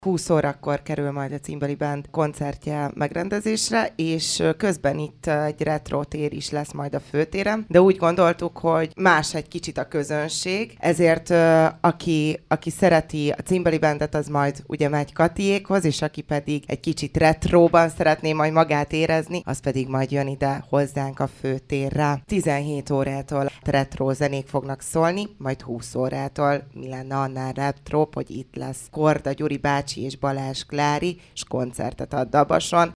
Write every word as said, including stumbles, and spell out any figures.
húsz órakor kerül majd a Cimbali Band koncertje megrendezésre, és közben itt egy retro tér is lesz majd a főtéren, de úgy gondoltuk, hogy más egy kicsit a közönség, ezért aki, aki szereti a Cimbali Bandet, az majd ugye megy Katiékhoz, és aki pedig egy kicsit retróban szeretné majd magát érezni, az pedig majd jön ide hozzánk a főtérre. tizenhét órától retro zenék fognak szólni, majd húsz órától mi lenne annál retro, hogy itt lesz Korda Gyuri bácsi és Balázs Klári, és koncertet ad Dabason.